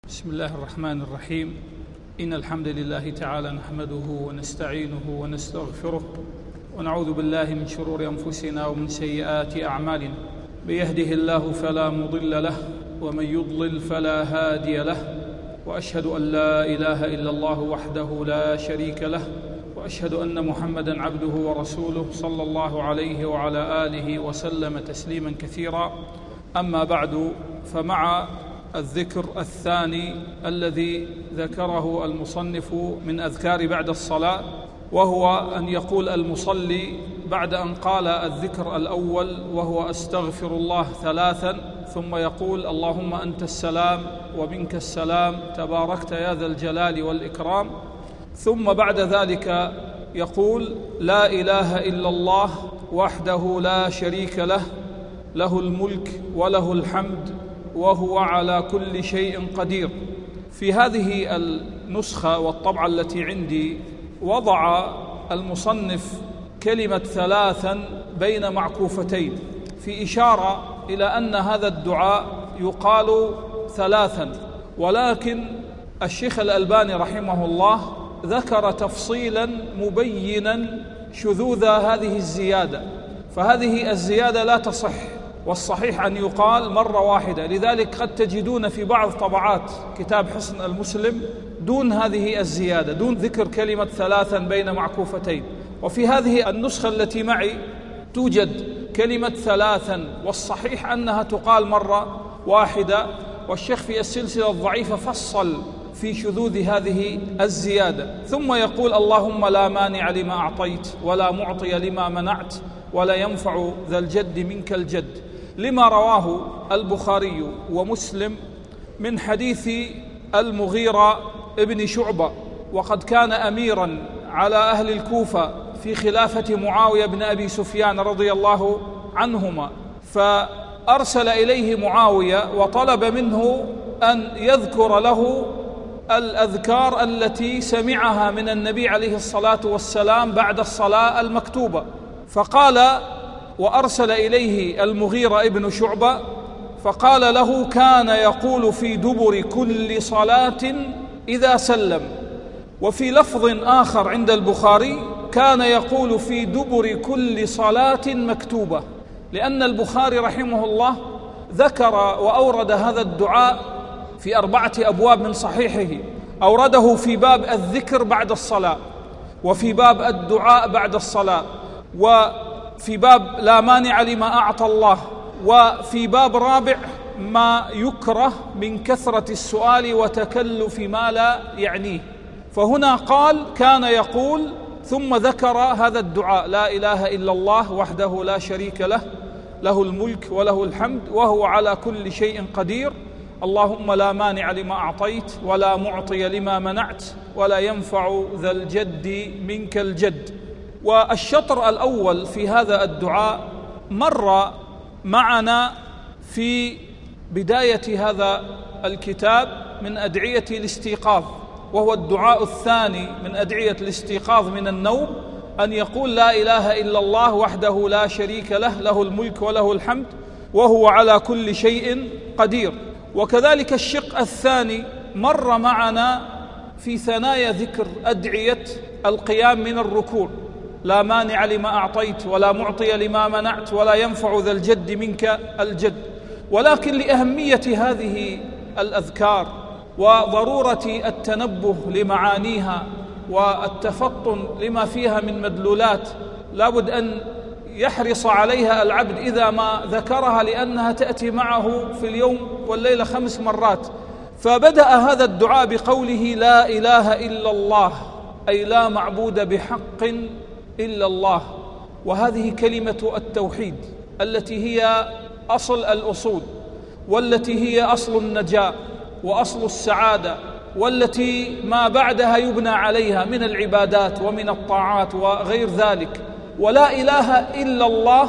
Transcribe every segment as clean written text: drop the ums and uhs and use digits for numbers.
بسم الله الرحمن الرحيم. إن الحمد لله تعالى نحمده ونستعينه ونستغفره ونعوذ بالله من شرور أنفسنا ومن سيئات أعمالنا. من يهده الله فلا مضل له ومن يضلل فلا هادي له، وأشهد أن لا إله إلا الله وحده لا شريك له، وأشهد أن محمدًا عبده ورسوله صلى الله عليه وعلى آله وسلم تسليمًا كثيرا. أما بعد، فمع الذكر الثاني الذي ذكره المصنف من أذكار بعد الصلاة، وهو أن يقول المصلي بعد أن قال الذكر الأول وهو أستغفر الله 3، ثم يقول اللهم أنت السلام ومنك السلام تباركت يا ذا الجلال والإكرام، ثم بعد ذلك يقول لا إله إلا الله وحده لا شريك له، له الملك وله الحمد وهو على كل شيء قدير. في هذه النسخة والطبعة التي عندي وضع المصنف كلمة 3 بين معكوفتين، في إشارة إلى أن هذا الدعاء يقال 3، ولكن الشيخ الألباني رحمه الله ذكر تفصيلا مبينا شذوذ هذه الزيادة، فهذه الزيادة لا تصح، والصحيح أن يقال مرة واحدة. لذلك قد تجدون في بعض طبعات كتاب حصن المسلم دون هذه الزيادة، دون ذكر كلمة 3 بين معكوفتين. وفي هذه النسخة التي معي توجد كلمة 3، والصحيح أنها تقال مرة واحدة، والشيخ في السلسلة الضعيفة فصل في شذوذ هذه الزيادة. ثم يقول اللهم لا مانع لما أعطيت ولا معطي لما منعت ولا ينفع ذا الجد منك الجد، لما رواه البخاري ومسلم من حديث المغيرة ابن شعبة، وقد كان أميرا على أهل الكوفة في خلافة معاوية بن أبي سفيان رضي الله عنهما، فأرسل إليه معاوية وطلب منه أن يذكر له الأذكار التي سمعها من النبي عليه الصلاة والسلام بعد الصلاة المكتوبة. فقال وأرسل إليه المغيرة ابن شعبة فقال له كان يقول في دبر كل صلاة إذا سلم، وفي لفظ آخر عند البخاري كان يقول في دبر كل صلاة مكتوبة، لأن البخاري رحمه الله ذكر وأورد هذا الدعاء في 4 أبواب من صحيحه، أورده في باب الذكر بعد الصلاة، وفي باب الدعاء بعد الصلاة، وفي باب لا مانع لما أعطى الله، وفي باب رابع ما يكره من كثرة السؤال وتكلف ما لا يعنيه. فهنا قال كان يقول، ثم ذكر هذا الدعاء لا إله إلا الله وحده لا شريك له، له الملك وله الحمد وهو على كل شيء قدير، اللهم لا مانع لما أعطيت ولا معطي لما منعت ولا ينفع ذا الجد منك الجد. والشطر الأول في هذا الدعاء مر معنا في بداية هذا الكتاب من أدعية الاستيقاظ، وهو الدعاء الثاني من أدعية الاستيقاظ من النوم، أن يقول لا إله إلا الله وحده لا شريك له، له الملك وله الحمد وهو على كل شيء قدير. وكذلك الشق الثاني مر معنا في ثنايا ذكر أدعية القيام من الركوع، لا مانع لما أعطيت ولا معطي لما منعت ولا ينفع ذا الجد منك الجد. ولكن لأهمية هذه الأذكار وضرورة التنبه لمعانيها والتفطن لما فيها من مدلولات، لابد أن يحرص عليها العبد إذا ما ذكرها، لأنها تأتي معه في اليوم والليلة 5 مرات. فبدأ هذا الدعاء بقوله لا إله إلا الله، أي لا معبود بحق إلا الله، وهذه كلمة التوحيد التي هي أصل الأصول، والتي هي أصل النجاة وأصل السعادة، والتي ما بعدها يبنى عليها من العبادات ومن الطاعات وغير ذلك. ولا إله إلا الله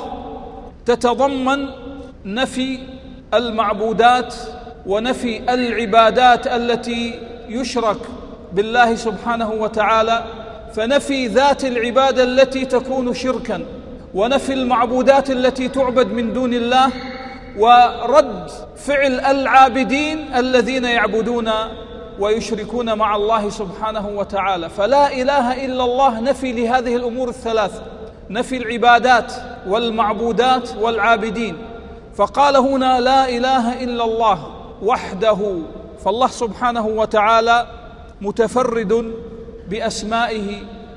تتضمن نفي المعبودات ونفي العبادات التي يشرك بالله سبحانه وتعالى، فنفي ذات العبادة التي تكون شركا، ونفي المعبودات التي تعبد من دون الله، ورد فعل العابدين الذين يعبدون ويشركون مع الله سبحانه وتعالى. فلا إله إلا الله نفي لهذه الأمور الثلاث، نفي العبادات والمعبودات والعابدين. فقال هنا لا إله إلا الله وحده، فالله سبحانه وتعالى متفرد بأسمائه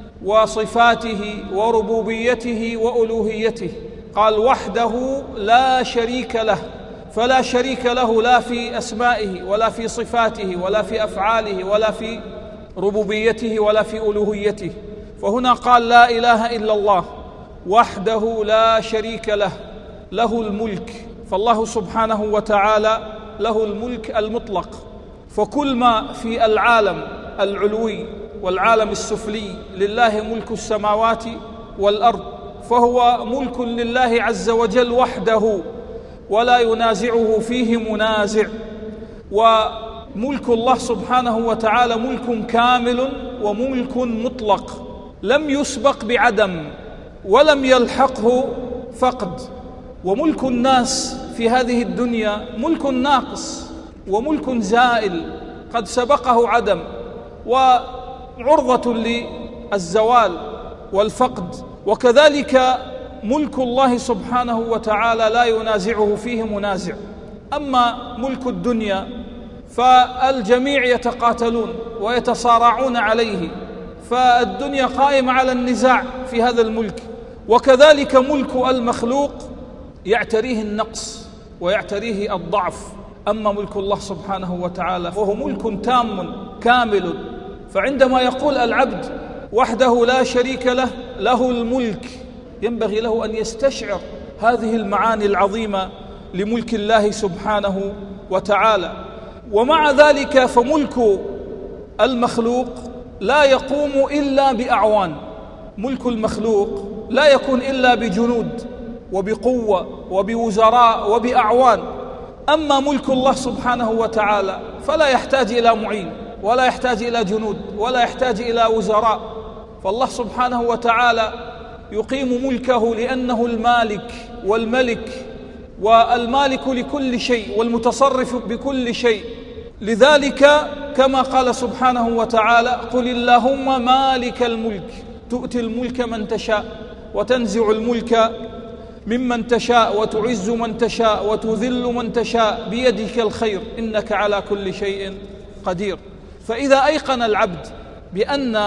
وصفاته وربوبيته وألوهيته. قال وحده لا شريك له، فلا شريك له لا في أسمائه ولا في صفاته ولا في أفعاله ولا في ربوبيته ولا في ألوهيته. فهنا قال لا إله إلا الله وحده لا شريك له، له الملك، فالله سبحانه وتعالى له الملك المطلق. فكل ما في العالم العلوي والعالم السفلي لله ملك السماوات والأرض، فهو ملك لله عز وجل وحده ولا ينازعه فيه منازع. وملك الله سبحانه وتعالى ملك كامل وملك مطلق لم يسبق بعدم ولم يلحقه فقد. وملك الناس في هذه الدنيا ملك ناقص وملك زائل قد سبقه عدم وعرضة للزوال والفقد. وكذلك ملك الله سبحانه وتعالى لا ينازعه فيه منازع. أما ملك الدنيا فالجميع يتقاتلون ويتصارعون عليه، فالدنيا قائمة على النزاع في هذا الملك. وكذلك ملك المخلوق يعتريه النقص ويعتريه الضعف. أما ملك الله سبحانه وتعالى فهو ملك تام كامل. فعندما يقول العبد وحده لا شريك له، له الملك، ينبغي له أن يستشعر هذه المعاني العظيمة لملك الله سبحانه وتعالى. ومع ذلك فملك المخلوق لا يقوم إلا بأعوان. ملك المخلوق لا يكون إلا بجنود وبقوة وبوزراء وبأعوان. أما ملك الله سبحانه وتعالى فلا يحتاج إلى معين ولا يحتاج إلى جنود ولا يحتاج إلى وزراء. فالله سبحانه وتعالى يقيم ملكه لأنه المالك والملك والمالك لكل شيء والمتصرف بكل شيء. لذلك كما قال سبحانه وتعالى قل اللهم مالك الملك تؤتي الملك من تشاء وتنزع الملك ممن تشاء وتعز من تشاء وتذل من تشاء بيدك الخير إنك على كل شيء قدير. فإذا أيقن العبد بأن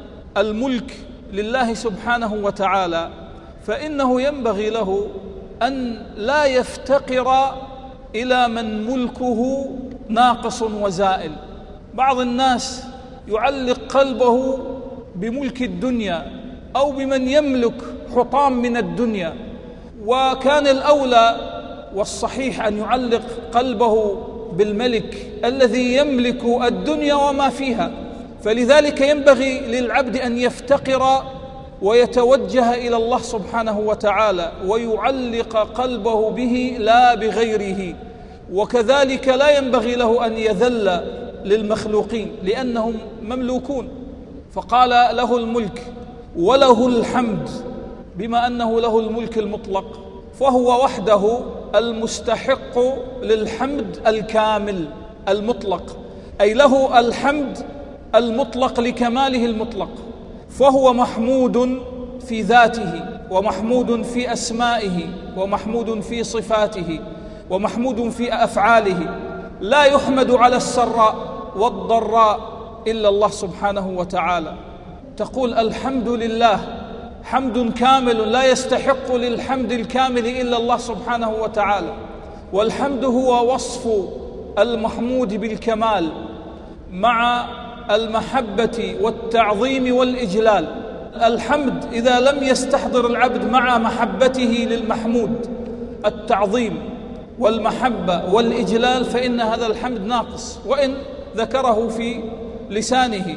الملك لله سبحانه وتعالى فإنه ينبغي له أن لا يفتقر إلى من ملكه ناقص وزائل. بعض الناس يعلق قلبه بملك الدنيا أو بمن يملك حطام من الدنيا، وكان الأولى والصحيح أن يعلق قلبه بالملك الذي يملك الدنيا وما فيها. فلذلك ينبغي للعبد أن يفتقر ويتوجه إلى الله سبحانه وتعالى ويعلق قلبه به لا بغيره. وكذلك لا ينبغي له أن يذل للمخلوقين لأنهم مملوكون. فقال له الملك وله الحمد، بما أنه له الملك المطلق فهو وحده المستحق للحمد الكامل المطلق، أي له الحمد المطلق لكماله المطلق. فهو محمود في ذاته ومحمود في أسمائه ومحمود في صفاته ومحمود في أفعاله. لا يحمد على السراء والضراء إلا الله سبحانه وتعالى. تقول الحمد لله حمد كامل لا يستحق للحمد الكامل إلا الله سبحانه وتعالى. والحمد هو وصف المحمود بالكمال مع المحبة والتعظيم والإجلال. الحمد إذا لم يستحضر العبد مع محبته للمحمود التعظيم والمحبة والإجلال فإن هذا الحمد ناقص وإن ذكره في لسانه.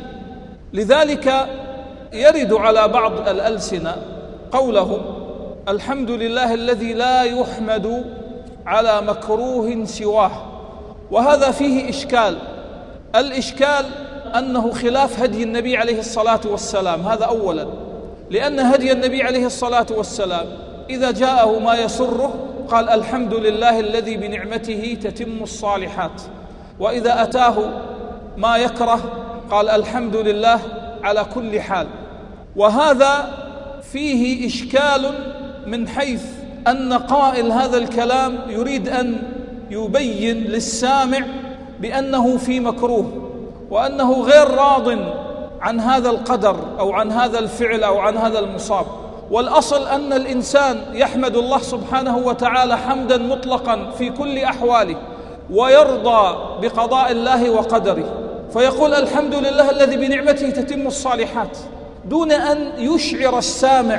لذلك يرد على بعض الألسنة قولهم الحمد لله الذي لا يحمد على مكروه سواه، وهذا فيه إشكال. الإشكال أنه خلاف هدي النبي عليه الصلاة والسلام، هذا أولا، لأن هدي النبي عليه الصلاة والسلام إذا جاءه ما يسره قال الحمد لله الذي بنعمته تتم الصالحات. وإذا أتاه ما يكره قال الحمد لله على كل حال. وهذا فيه إشكال من حيث أن قائل هذا الكلام يريد أن يبين للسامع بأنه في مكروه، وأنه غير راض عن هذا القدر أو عن هذا الفعل أو عن هذا المصاب. والأصل أن الإنسان يحمد الله سبحانه وتعالى حمدا مطلقا في كل أحواله، ويرضى بقضاء الله وقدره، فيقول الحمد لله الذي بنعمته تتم الصالحات، دون أن يشعر السامع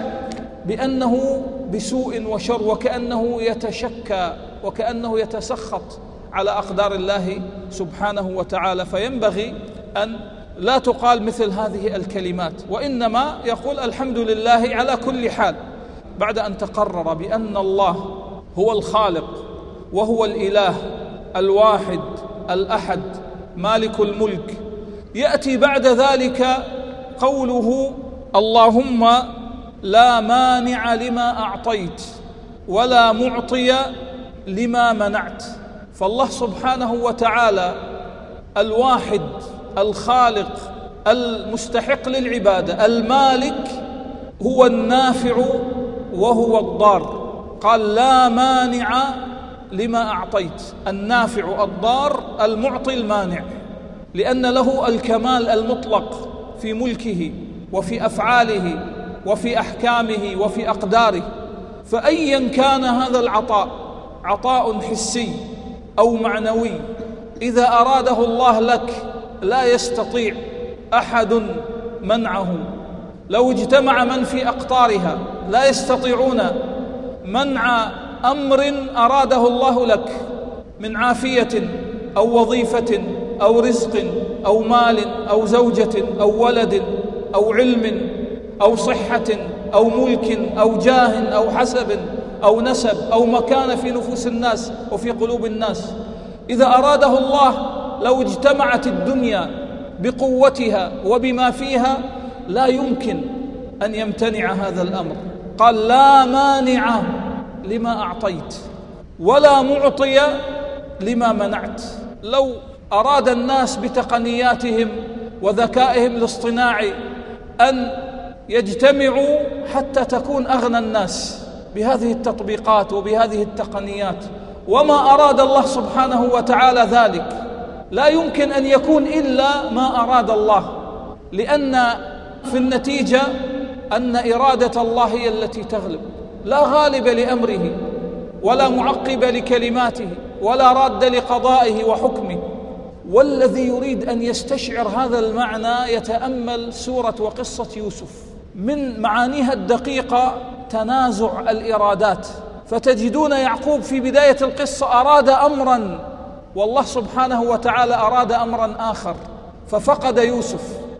بأنه بسوء وشر، وكأنه يتشكى وكأنه يتسخط على أقدار الله سبحانه وتعالى. فينبغي أن لا تقال مثل هذه الكلمات، وإنما يقول الحمد لله على كل حال، بعد أن تقرر بأن الله هو الخالق وهو الإله الواحد الأحد مالك الملك. يأتي بعد ذلك قوله اللهم لا مانع لما أعطيت ولا معطي لما منعت. فالله سبحانه وتعالى الواحد الخالق المستحق للعبادة المالك هو النافع وهو الضار. قال لا مانع لما أعطيت، النافع الضار المعطي المانع، لأن له الكمال المطلق في ملكه وفي أفعاله وفي أحكامه وفي أقداره. فأيا كان هذا العطاء، عطاء حسي أو معنوي، إذا أراده الله لك لا يستطيع أحد منعه. لو اجتمع من في أقطارها لا يستطيعون منع أمر أراده الله لك من عافية أو وظيفة أو رزق أو مال أو زوجة أو ولد أو علم أو صحة أو ملك أو جاه أو حسب أو نسب أو مكان في نفوس الناس وفي قلوب الناس. إذا أراده الله لو اجتمعت الدنيا بقوتها وبما فيها لا يمكن أن يمتنع هذا الأمر. قال لا مانع لما أعطيت ولا معطي لما منعت. لو أراد الناس بتقنياتهم وذكائهم الاصطناعي أن يجتمعوا حتى تكون أغنى الناس بهذه التطبيقات وبهذه التقنيات، وما أراد الله سبحانه وتعالى ذلك، لا يمكن أن يكون إلا ما أراد الله، لأن في النتيجة أن إرادة الله هي التي تغلب، لا غالب لأمره ولا معقب لكلماته ولا راد لقضائه وحكمه. والذي يريد أن يستشعر هذا المعنى يتأمل سورة وقصة يوسف. من معانيها الدقيقة تنازع الإرادات، فتجدون يعقوب في بداية القصة أراد أمرا والله سبحانه وتعالى أراد أمرا آخر ففقد يوسف،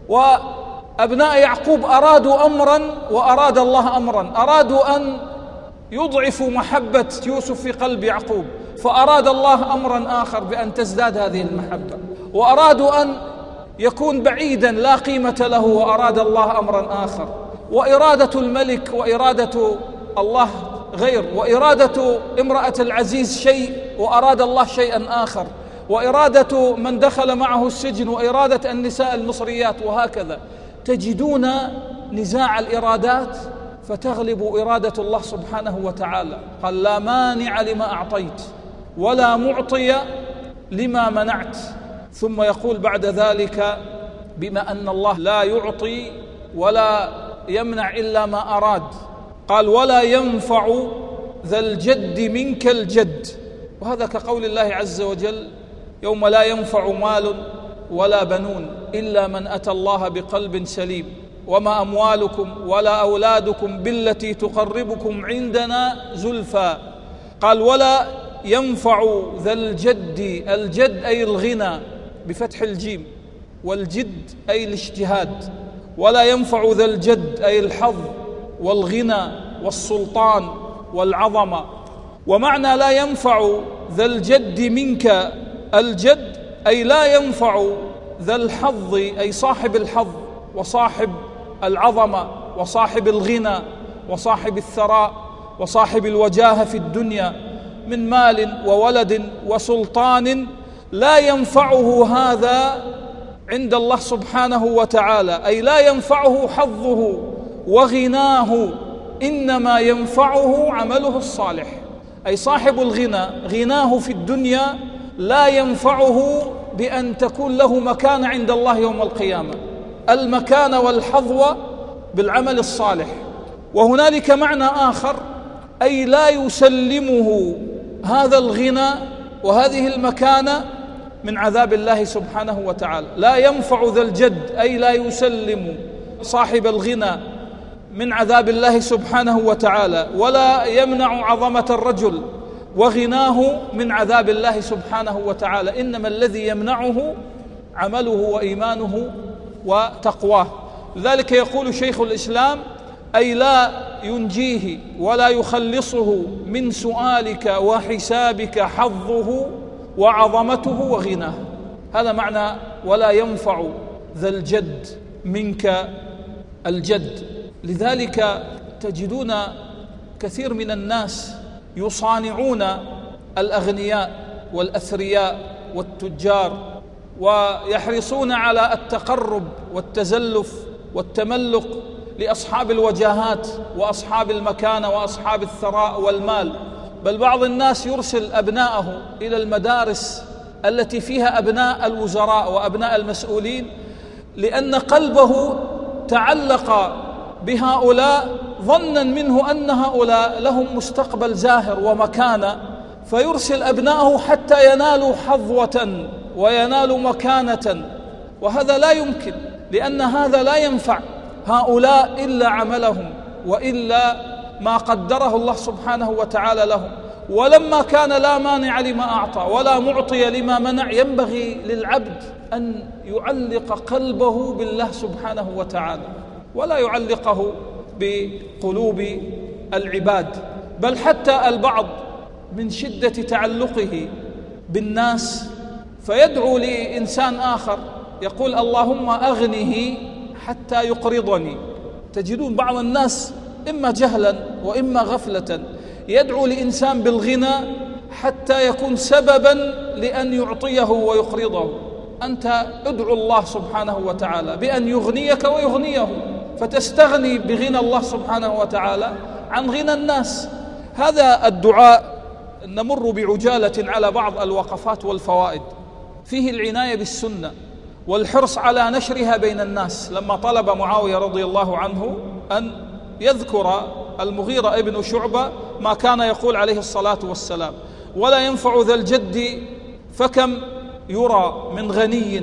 وأبناء يعقوب أرادوا أمرا وأراد الله أمرا، أرادوا أن يضعفوا محبة يوسف في قلب يعقوب فأراد الله أمرا آخر بأن تزداد هذه المحبة، وأرادوا أن يكون بعيدا لا قيمة له وأراد الله أمرا آخر. وإرادة الملك وإرادة الله غير، وإرادة امرأة العزيز شيء وأراد الله شيئا آخر، وإرادة من دخل معه السجن وإرادة النساء المصريات، وهكذا تجدون نزاع الإرادات فتغلب إرادة الله سبحانه وتعالى. قال لا مانع لما أعطيت ولا معطي لما منعت. ثم يقول بعد ذلك بما أن الله لا يعطي ولا يمنع إلا ما أراد، قال ولا ينفع ذا الجد منك الجد. وهذا كقول الله عز وجل يوم لا ينفع مال ولا بنون إلا من أتى الله بقلب سليم وما أموالكم ولا أولادكم بالتي تقربكم عندنا زلفى. قال ولا ينفع ذا الجد، الجد أي الغنى بفتح الجيم، والجد أي الاجتهاد. ولا ينفع ذا الجد أي الحظ والغنى والسلطان والعظمة. ومعنى لا ينفع ذا الجد منك الجد أي لا ينفع ذا الحظ أي صاحب الحظ وصاحب العظمة وصاحب الغنى وصاحب الثراء وصاحب الوجاهة في الدنيا من مال وولد وسلطان لا ينفعه هذا عند الله سبحانه وتعالى، أي لا ينفعه حظه وغناه، إنما ينفعه عمله الصالح. أي صاحب الغنى غناه في الدنيا لا ينفعه بأن تكون له مكانة عند الله يوم القيامة، المكانة والحظوة بالعمل الصالح. وهنالك معنى آخر، أي لا يسلمه هذا الغنى وهذه المكانة من عذاب الله سبحانه وتعالى. لا ينفع ذا الجد، أي لا يسلم صاحب الغنى من عذاب الله سبحانه وتعالى، ولا يمنع عظمة الرجل وغناه من عذاب الله سبحانه وتعالى، إنما الذي يمنعه عمله وإيمانه وتقواه. لذلك يقول شيخ الإسلام: أي لا ينجيه ولا يخلصه من سؤالك وحسابك حظه وعظمته وغناه. هذا معنى ولا ينفع ذا الجد منك الجد. لذلك تجدون كثير من الناس يصانعون الأغنياء والأثرياء والتجار، ويحرصون على التقرب والتزلف والتملق لأصحاب الوجاهات وأصحاب المكانة وأصحاب الثراء والمال. بل بعض الناس يرسل أبناءه إلى المدارس التي فيها أبناء الوزراء وأبناء المسؤولين، لأن قلبه تعلق بهؤلاء ظنا منه أن هؤلاء لهم مستقبل زاهر ومكانة، فيرسل أبناءه حتى ينالوا حظوة وينالوا مكانة. وهذا لا يمكن، لأن هذا لا ينفع هؤلاء إلا عملهم وإلا ما قدره الله سبحانه وتعالى لهم. ولما كان لا مانع لما أعطى ولا معطي لما منع، ينبغي للعبد أن يعلق قلبه بالله سبحانه وتعالى ولا يعلقه بقلوب العباد. بل حتى البعض من شدة تعلقه بالناس فيدعو لإنسان آخر يقول: اللهم أغنه حتى يقرضني. تجدون بعض الناس إما جهلا وإما غفلة يدعو لإنسان بالغنى حتى يكون سببا لأن يعطيه ويقرضه. أنت ادعو الله سبحانه وتعالى بأن يغنيك ويغنيه، فتستغني بغنى الله سبحانه وتعالى عن غنى الناس. هذا الدعاء نمر بعجالة على بعض الوقفات والفوائد فيه العناية بالسنة والحرص على نشرها بين الناس. لما طلب معاوية رضي الله عنه أن يذكر المغيرة ابن شعبة ما كان يقول عليه الصلاة والسلام: ولا ينفع ذا الجد، فكم يرى من غني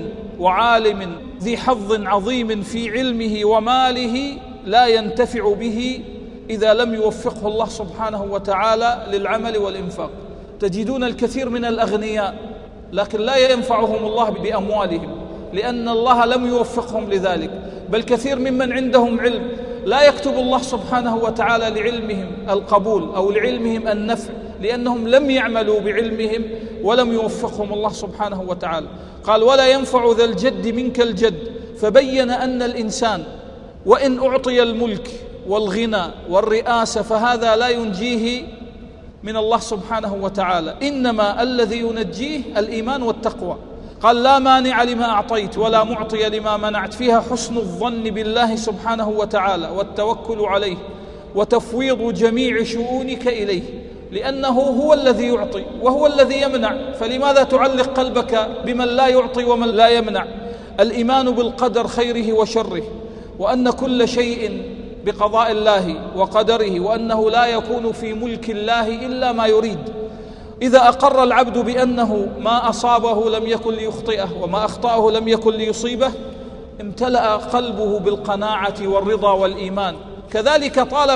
وعالم ذي حظ عظيم في علمه وماله لا ينتفع به إذا لم يوفقه الله سبحانه وتعالى للعمل والإنفاق. تجدون الكثير من الأغنياء لكن لا ينفعهم الله بأموالهم لأن الله لم يوفقهم لذلك. بل كثير ممن عندهم علم لا يكتب الله سبحانه وتعالى لعلمهم القبول أو لعلمهم النفع، لأنهم لم يعملوا بعلمهم ولم يوفقهم الله سبحانه وتعالى. قال: ولا ينفع ذا الجد منك الجد. فبين أن الإنسان وإن أعطي الملك والغنى والرئاسة فهذا لا ينجيه من الله سبحانه وتعالى، إنما الذي ينجيه الإيمان والتقوى. قال: لا مانع لما أعطيت ولا معطي لما منعت، فيها حسن الظن بالله سبحانه وتعالى والتوكل عليه وتفويض جميع شؤونك إليه، لأنه هو الذي يعطي وهو الذي يمنع، فلماذا تعلق قلبك بمن لا يعطي ومن لا يمنع؟ الإيمان بالقدر خيره وشره، وأن كل شيء بقضاء الله وقدره، وأنه لا يكون في ملك الله إلا ما يريد. إذا أقر العبد بأنه ما أصابه لم يكن ليخطئه وما أخطأه لم يكن ليصيبه امتلأ قلبه بالقناعة والرضا والإيمان. كذلك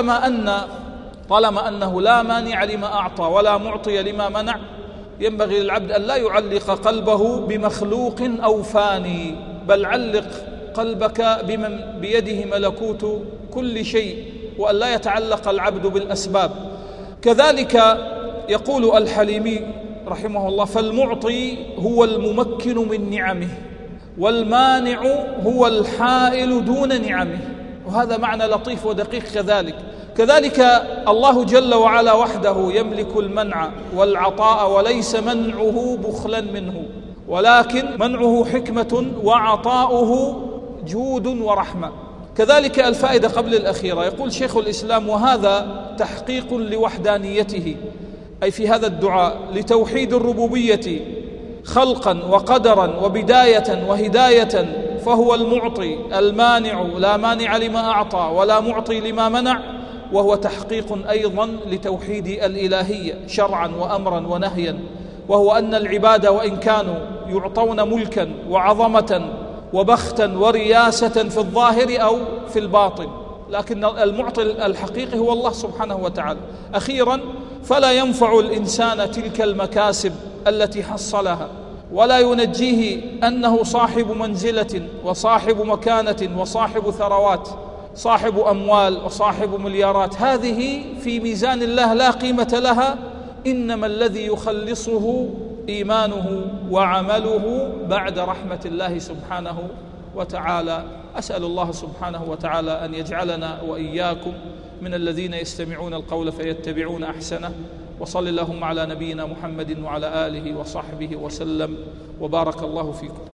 طالما أنه لا مانع لما أعطى ولا معطي لما منع، ينبغي للعبد أن لا يعلق قلبه بمخلوق أو فاني، بل علق قلبك بمن بيده ملكوت كل شيء، وأن لا يتعلق العبد بالأسباب. كذلك يقول الحليمي رحمه الله: فالمعطي هو الممكن من نعمه، والمانع هو الحائل دون نعمه. وهذا معنى لطيف ودقيق كذلك. كذلك الله جل وعلا وحده يملك المنع والعطاء، وليس منعه بخلا منه، ولكن منعه حكمة وعطاؤه جود ورحمة. كذلك الفائدة قبل الأخيرة، يقول شيخ الإسلام: وهذا تحقيق لوحدانيته، أي في هذا الدعاء لتوحيد الربوبية خلقا وقدرا وبداية وهداية، فهو المعطي المانع لا مانع لما أعطى ولا معطي لما منع، وهو تحقيق أيضا لتوحيد الإلهية شرعا وأمرا ونهيا، وهو أن العباد وإن كانوا يعطون ملكا وعظمة وبختا ورياسة في الظاهر أو في الباطن، لكن المعطي الحقيقي هو الله سبحانه وتعالى. أخيرا، فلا ينفع الإنسان تلك المكاسب التي حصلها، ولا ينجيه أنه صاحب منزلة وصاحب مكانة وصاحب ثروات، صاحب أموال وصاحب مليارات، هذه في ميزان الله لا قيمة لها، إنما الذي يخلصه إيمانه وعمله بعد رحمة الله سبحانه وتعالى. أسأل الله سبحانه وتعالى أن يجعلنا وإياكم من الذين يستمعون القول فيتبعون أحسنه. وصل اللهم على نبينا محمد وعلى آله وصحبه وسلم، وبارك الله فيكم.